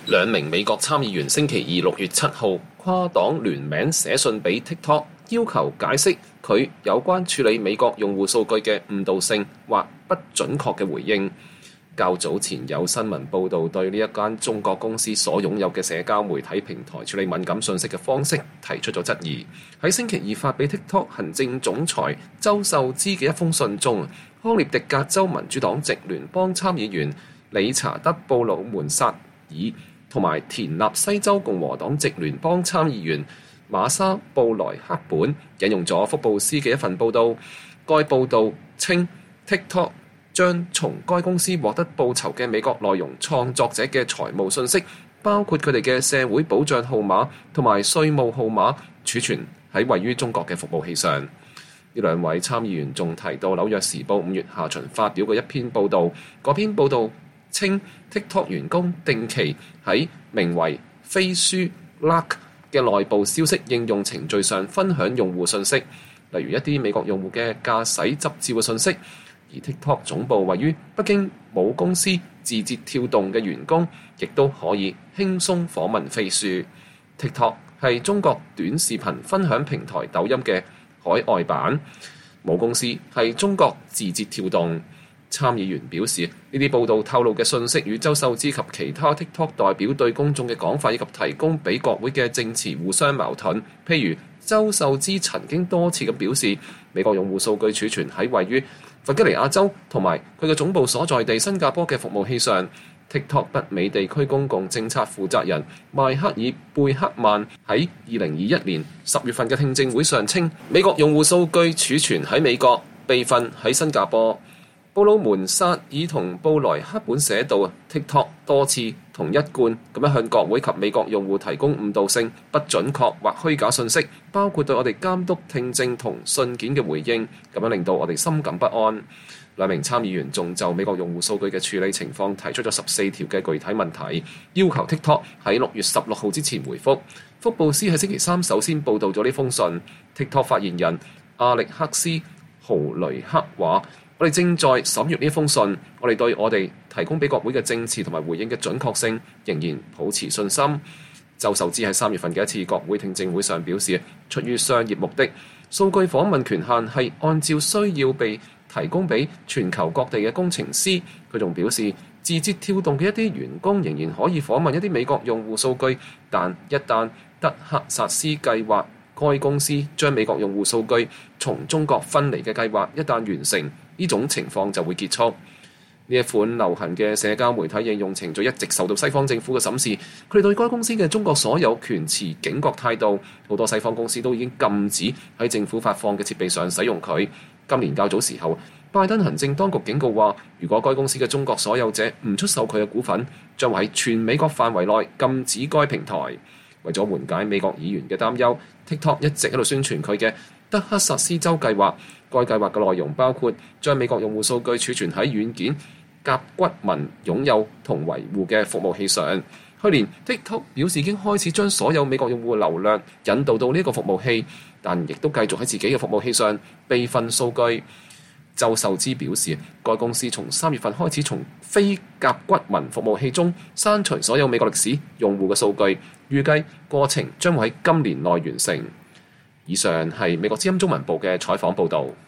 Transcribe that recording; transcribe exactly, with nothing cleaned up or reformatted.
兩名美國參議員星期二六月七號跨黨聯名寫信俾 TikTok， 要求解釋佢有關處理美國用戶數據嘅誤導性或不準確嘅回應。較早前有新聞報導對呢一間中國公司所擁有嘅社交媒體平台處理敏感信息嘅方式提出咗質疑。喺星期二發俾 TikTok 行政總裁周受資嘅一封信中，康涅狄格州民主黨籍聯邦參議員理查德·布魯門薩爾同埋田納西州共和黨籍聯邦參議員瑪莎·布萊克本引用咗福布斯嘅一份報導。該報導稱 TikTok 將從該公司獲得報酬嘅美國內容創作者嘅財務信息，包括佢哋嘅社會保障號碼同埋稅務號碼，儲存喺位於中國嘅服務器上。呢兩位參議員仲提到《紐約時報》五月下旬發表嘅一篇報導，嗰篇報導稱 TikTok 員工定期喺名為飛書 Lark 嘅內部消息應用程序上分享用戶信息，例如一啲美國用戶嘅駕駛執照嘅信息。而 TikTok 總部位於北京母公司字節跳動嘅員工，亦都可以輕鬆訪問飛書。TikTok 係中國短視頻分享平台抖音嘅海外版，母公司係中國字節跳動。參議員表示，呢啲報道透露嘅信息與周受資及其他 TikTok 代表對公眾嘅講法以及提供俾國會嘅證詞互相矛盾。譬如周受資曾經多次咁表示，美國用戶數據儲存喺位於弗吉尼亞州同埋佢嘅總部所在地新加坡嘅服務器上。TikTok 北美地區公共政策負責人邁克爾貝克曼喺二零二一年十月份嘅聽證會上稱，美國用戶數據儲存喺美國，備份喺新加坡。布魯門薩爾同布萊克本寫道 TikTok 多次同一貫咁樣向國會及美國用戶提供誤導性、不準確或虛假信息，包括對我哋監督聽證同信件嘅回應，咁樣令到我哋深感不安。兩名參議員仲就美國用戶數據嘅處理情況提出咗十四條嘅具體問題，要求 TikTok 喺六月十六號之前回覆。福布斯喺星期三首先報導咗呢封信。TikTok 發言人阿力克斯·豪雷克話：我哋正在審閱呢封信，我哋對我哋提供俾國會嘅證詞同埋回應嘅準確性仍然保持信心。周受資喺三月份嘅一次國會聽證會上表示，出於商業目的，數據訪問權限係按照需要被提供俾全球各地嘅工程師。佢仲表示，字節跳動嘅一啲員工仍然可以訪問一啲美國用戶數據，但一旦德克薩斯計劃該公司將美國用戶數據從中國分離嘅計劃一旦完成，呢種情況就會結束。呢一款流行嘅社交媒體應用程序一直受到西方政府嘅審視，佢哋對該公司嘅中國所有權持警覺態度。好多西方公司都已經禁止喺政府發放嘅設備上使用佢。今年較早時候，拜登行政當局警告話，如果該公司嘅中國所有者唔出售佢嘅股份，將會喺全美國範圍內禁止該平台。為咗緩解美國議員嘅擔憂， TikTok 一直喺度宣傳佢嘅德克薩斯州計劃。該計劃嘅內容包括將美國用戶數據儲存喺軟件甲骨文擁有同維護嘅服務器上。去年 TikTok 表示已經開始將所有美國用戶流量引導到呢個服務器，但亦都繼續喺自己嘅服務器上備份數據。周受資表示，該公司從三月份開始從非甲骨文服務器中刪除所有美國歷史用戶嘅數據，預計過程將會喺今年內完成。以上係美國之音中文部嘅採訪報導。